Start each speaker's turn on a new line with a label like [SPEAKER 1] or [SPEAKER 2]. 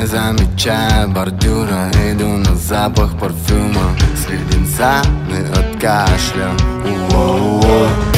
[SPEAKER 1] Не замечая бордюра, иду на запах парфюма с леденцами от кашля. Уоу-уоу.